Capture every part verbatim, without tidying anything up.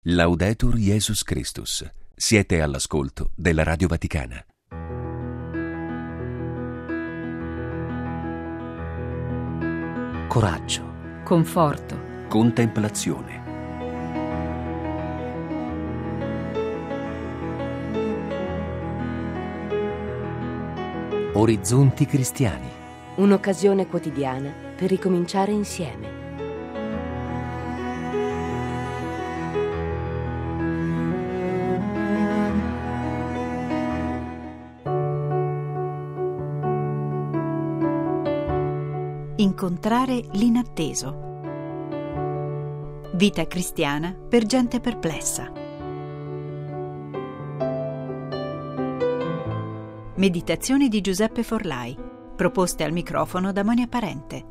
Laudetur Jesus Christus. Siete all'ascolto della Radio Vaticana. Coraggio, conforto, Contemplazione. orizzonti cristiani. Un'occasione quotidiana per ricominciare insieme. Incontrare l'inatteso. Vita cristiana per gente perplessa. Meditazioni di Giuseppe Forlai, proposte al microfono da Monia Parente.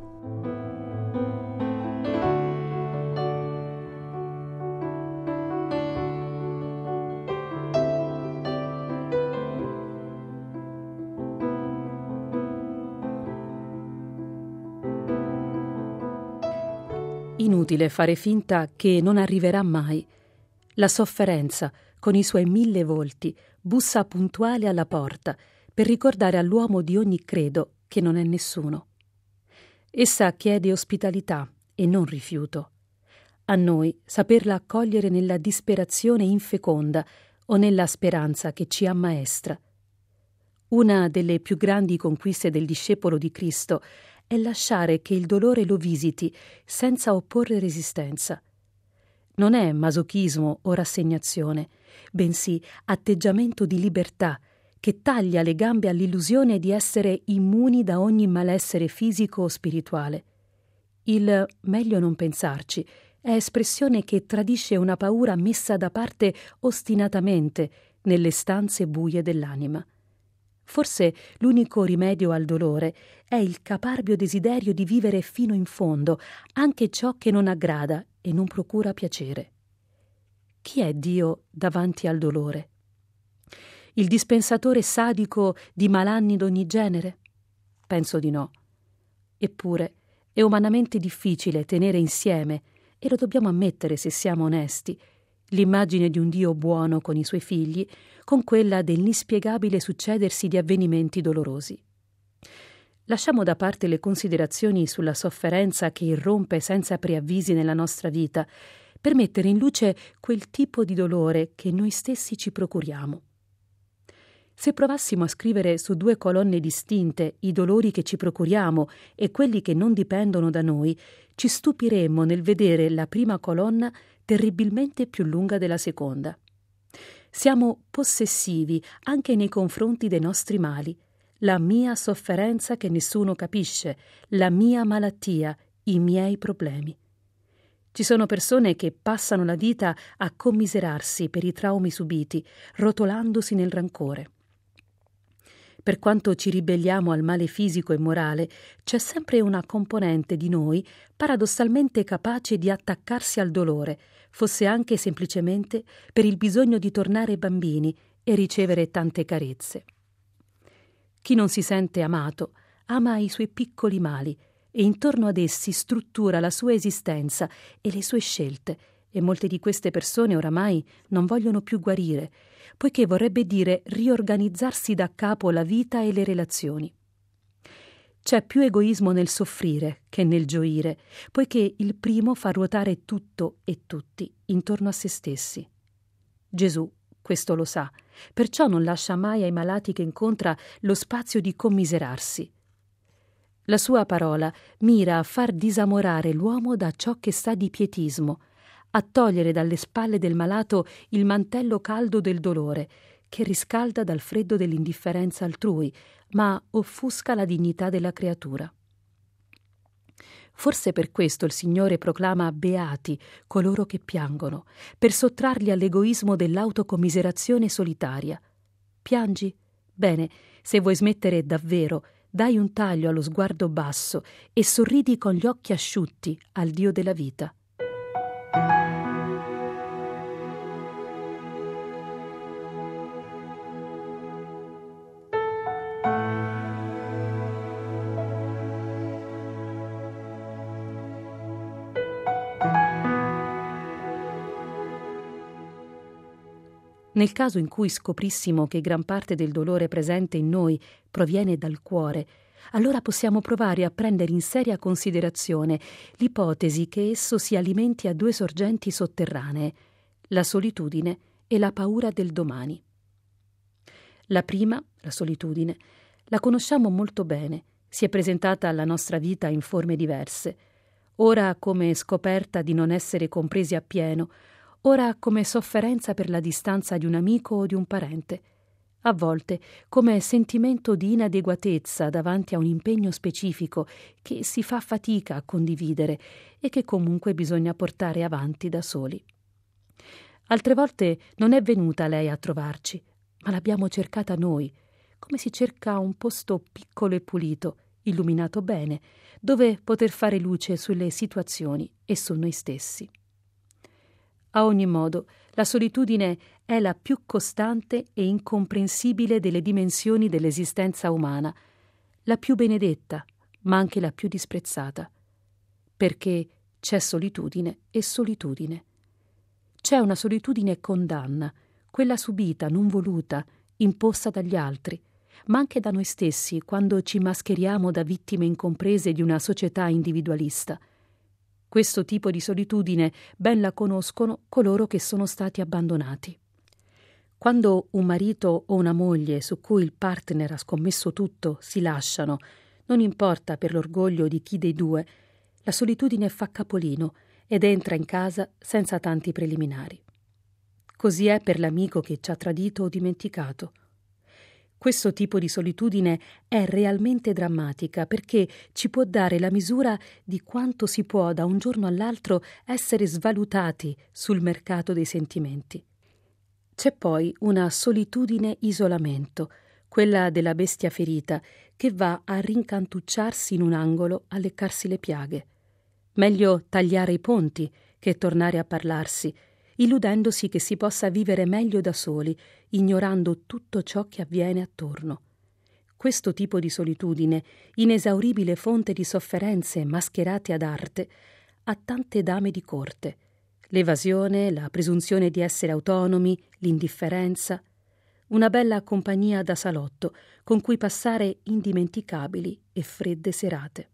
Inutile fare finta che non arriverà mai. La sofferenza, con i suoi mille volti, bussa puntuale alla porta per ricordare all'uomo di ogni credo che non è nessuno. Essa chiede ospitalità e non rifiuto. A noi saperla accogliere nella disperazione infeconda o nella speranza che ci ammaestra. Una delle più grandi conquiste del discepolo di Cristo è lasciare che il dolore lo visiti senza opporre resistenza. Non è masochismo o rassegnazione, bensì atteggiamento di libertà che taglia le gambe all'illusione di essere immuni da ogni malessere fisico o spirituale. Il meglio non pensarci è espressione che tradisce una paura messa da parte ostinatamente nelle stanze buie dell'anima. Forse l'unico rimedio al dolore è il caparbio desiderio di vivere fino in fondo anche ciò che non aggrada e non procura piacere. Chi è Dio davanti al dolore? Il dispensatore sadico di malanni d'ogni genere? Penso di no. Eppure è umanamente difficile tenere insieme, e lo dobbiamo ammettere se siamo onesti, l'immagine di un Dio buono con i suoi figli con quella dell'inspiegabile succedersi di avvenimenti dolorosi. Lasciamo da parte le considerazioni sulla sofferenza che irrompe senza preavvisi nella nostra vita per mettere in luce quel tipo di dolore che noi stessi ci procuriamo. Se provassimo a scrivere su due colonne distinte i dolori che ci procuriamo e quelli che non dipendono da noi, ci stupiremmo nel vedere la prima colonna terribilmente più lunga della seconda. Siamo possessivi anche nei confronti dei nostri mali, la mia sofferenza che nessuno capisce, la mia malattia, i miei problemi. Ci sono persone che passano la vita a commiserarsi per i traumi subiti, rotolandosi nel rancore. Per quanto ci ribelliamo al male fisico e morale, c'è sempre una componente di noi paradossalmente capace di attaccarsi al dolore, fosse anche semplicemente per il bisogno di tornare bambini e ricevere tante carezze. Chi non si sente amato ama i suoi piccoli mali e intorno ad essi struttura la sua esistenza e le sue scelte, e molte di queste persone oramai non vogliono più guarire, poiché vorrebbe dire riorganizzarsi da capo la vita e le relazioni. C'è più egoismo nel soffrire che nel gioire, poiché il primo fa ruotare tutto e tutti intorno a se stessi. Gesù questo lo sa, perciò non lascia mai ai malati che incontra lo spazio di commiserarsi. La sua parola mira a far disamorare l'uomo da ciò che sa di pietismo, a togliere dalle spalle del malato il mantello caldo del dolore, che riscalda dal freddo dell'indifferenza altrui, ma offusca la dignità della creatura. Forse per questo il Signore proclama beati coloro che piangono, per sottrarli all'egoismo dell'autocommiserazione solitaria. Piangi? Bene, se vuoi smettere davvero, dai un taglio allo sguardo basso e sorridi con gli occhi asciutti al Dio della vita. Nel caso in cui scoprissimo che gran parte del dolore presente in noi proviene dal cuore, allora possiamo provare a prendere in seria considerazione l'ipotesi che esso si alimenti a due sorgenti sotterranee, la solitudine e la paura del domani. La prima, la solitudine, la conosciamo molto bene, si è presentata alla nostra vita in forme diverse, ora come scoperta di non essere compresi appieno, ora come sofferenza per la distanza di un amico o di un parente, a volte come sentimento di inadeguatezza davanti a un impegno specifico che si fa fatica a condividere e che comunque bisogna portare avanti da soli. Altre volte non è venuta lei a trovarci, ma l'abbiamo cercata noi, come si cerca un posto piccolo e pulito, illuminato bene, dove poter fare luce sulle situazioni e su noi stessi. A ogni modo, la solitudine è la più costante e incomprensibile delle dimensioni dell'esistenza umana, la più benedetta, ma anche la più disprezzata, perché c'è solitudine e solitudine. C'è una solitudine condanna, quella subita, non voluta, imposta dagli altri, ma anche da noi stessi quando ci mascheriamo da vittime incomprese di una società individualista. Questo tipo di solitudine ben la conoscono coloro che sono stati abbandonati. Quando un marito o una moglie su cui il partner ha scommesso tutto si lasciano, non importa per l'orgoglio di chi dei due, la solitudine fa capolino ed entra in casa senza tanti preliminari. Così è per l'amico che ci ha tradito o dimenticato. Questo tipo di solitudine è realmente drammatica perché ci può dare la misura di quanto si può da un giorno all'altro essere svalutati sul mercato dei sentimenti. C'è poi una solitudine isolamento, quella della bestia ferita, che va a rincantucciarsi in un angolo a leccarsi le piaghe. Meglio tagliare i ponti che tornare a parlarsi, illudendosi che si possa vivere meglio da soli, ignorando tutto ciò che avviene attorno. Questo tipo di solitudine, inesauribile fonte di sofferenze mascherate ad arte, ha tante dame di corte. L'evasione, la presunzione di essere autonomi, l'indifferenza. Una bella compagnia da salotto con cui passare indimenticabili e fredde serate.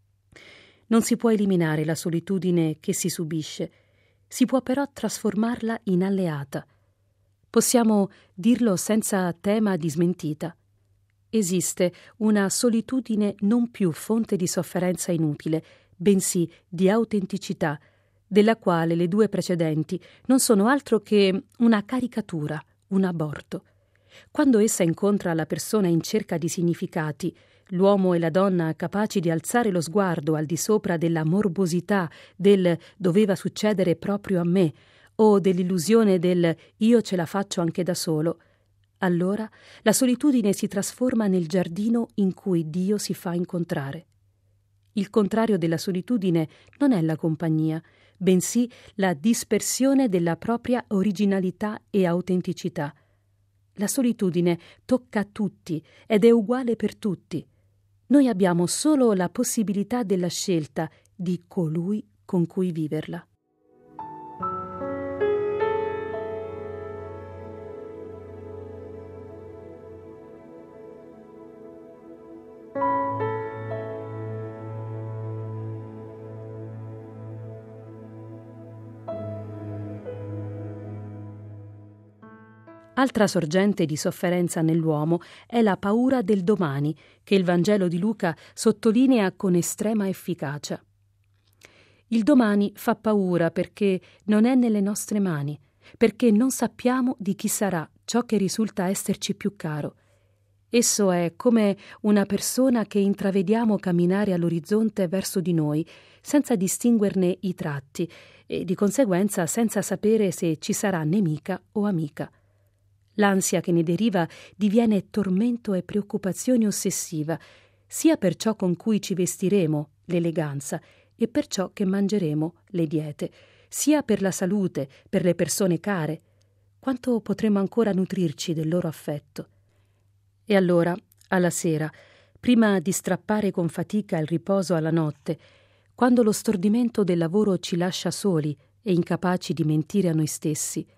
Non si può eliminare la solitudine che si subisce, si può però trasformarla in alleata. Possiamo dirlo senza tema di smentita. Esiste una solitudine non più fonte di sofferenza inutile, bensì di autenticità, della quale le due precedenti non sono altro che una caricatura, un aborto. Quando essa incontra la persona in cerca di significati, l'uomo e la donna capaci di alzare lo sguardo al di sopra della morbosità del doveva succedere proprio a me o dell'illusione del io ce la faccio anche da solo, allora la solitudine si trasforma nel giardino in cui Dio si fa incontrare. Il contrario della solitudine non è la compagnia, bensì la dispersione della propria originalità e autenticità. La solitudine tocca a tutti ed è uguale per tutti. Noi abbiamo solo la possibilità della scelta di colui con cui viverla. Altra sorgente di sofferenza nell'uomo è la paura del domani, che il Vangelo di Luca sottolinea con estrema efficacia. Il domani fa paura perché non è nelle nostre mani, perché non sappiamo di chi sarà ciò che risulta esserci più caro. Esso è come una persona che intravediamo camminare all'orizzonte verso di noi, senza distinguerne i tratti e di conseguenza senza sapere se ci sarà nemica o amica. L'ansia che ne deriva diviene tormento e preoccupazione ossessiva, sia per ciò con cui ci vestiremo, l'eleganza, e per ciò che mangeremo, le diete, sia per la salute, per le persone care. Quanto potremo ancora nutrirci del loro affetto? E allora, alla sera, prima di strappare con fatica il riposo alla notte, quando lo stordimento del lavoro ci lascia soli e incapaci di mentire a noi stessi,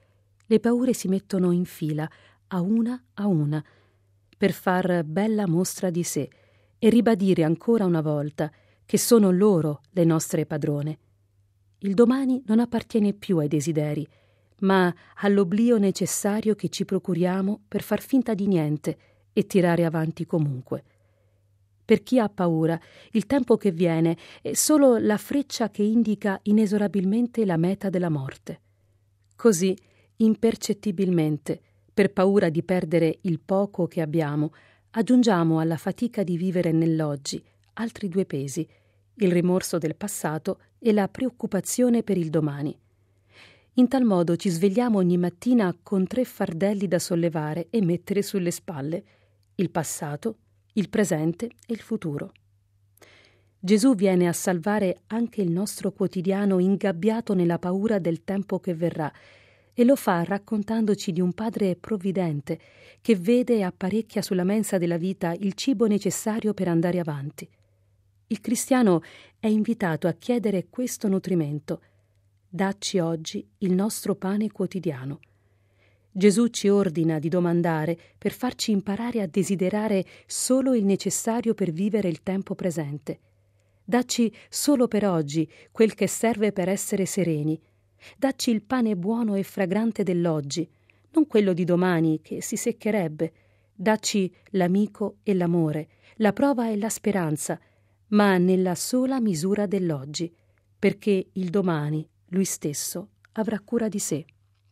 le paure si mettono in fila, a una a una, per far bella mostra di sé e ribadire ancora una volta che sono loro le nostre padrone. Il domani non appartiene più ai desideri, ma all'oblio necessario che ci procuriamo per far finta di niente e tirare avanti comunque. Per chi ha paura, il tempo che viene è solo la freccia che indica inesorabilmente la meta della morte. Così, impercettibilmente, per paura di perdere il poco che abbiamo, aggiungiamo alla fatica di vivere nell'oggi altri due pesi, il rimorso del passato e la preoccupazione per il domani. In tal modo ci svegliamo ogni mattina con tre fardelli da sollevare e mettere sulle spalle: il passato, il presente e il futuro. Gesù viene a salvare anche il nostro quotidiano ingabbiato nella paura del tempo che verrà, e lo fa raccontandoci di un Padre provvidente che vede e apparecchia sulla mensa della vita il cibo necessario per andare avanti. Il cristiano è invitato a chiedere questo nutrimento: dacci oggi il nostro pane quotidiano. Gesù ci ordina di domandare per farci imparare a desiderare solo il necessario per vivere il tempo presente. Dacci solo per oggi quel che serve per essere sereni. Dacci il pane buono e fragrante dell'oggi, non quello di domani che si seccherebbe. Dacci l'amico e l'amore, la prova e la speranza, ma nella sola misura dell'oggi, perché il domani, lui stesso, avrà cura di sé.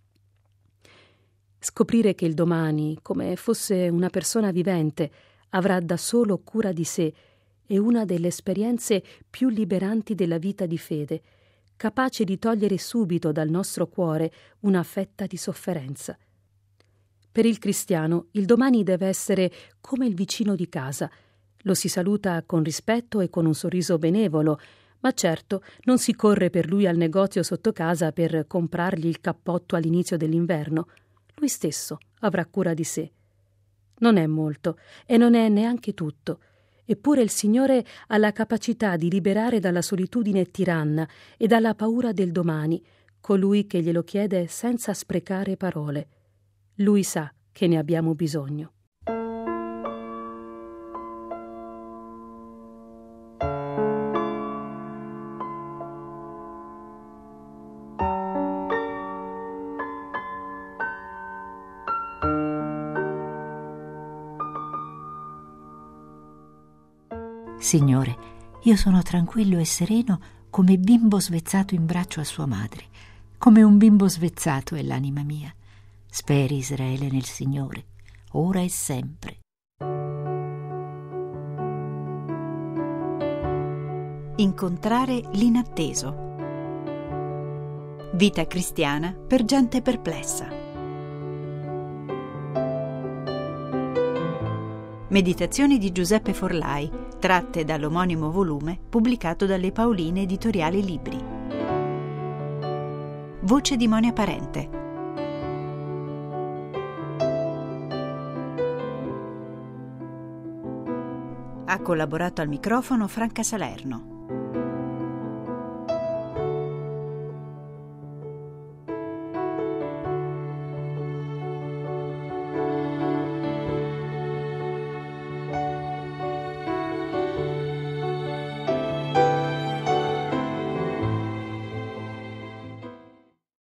Scoprire che il domani, come fosse una persona vivente, avrà da solo cura di sé è una delle esperienze più liberanti della vita di fede, capace di togliere subito dal nostro cuore una fetta di sofferenza. Per il cristiano il domani deve essere come il vicino di casa. Lo si saluta con rispetto e con un sorriso benevolo, ma certo non si corre per lui al negozio sotto casa per comprargli il cappotto all'inizio dell'inverno. Lui stesso avrà cura di sé. Non è molto e non è neanche tutto. Eppure il Signore ha la capacità di liberare dalla solitudine tiranna e dalla paura del domani colui che glielo chiede senza sprecare parole. Lui sa che ne abbiamo bisogno. Signore, io sono tranquillo e sereno come bimbo svezzato in braccio a sua madre. Come un bimbo svezzato è l'anima mia. Speri, Israele, nel Signore, ora e sempre. Incontrare l'inatteso. Vita cristiana per gente perplessa. Meditazioni di Giuseppe Forlai, tratte dall'omonimo volume pubblicato dalle Paoline Editoriali Libri. Voce di Monia Parente. Ha collaborato al microfono Franca Salerno.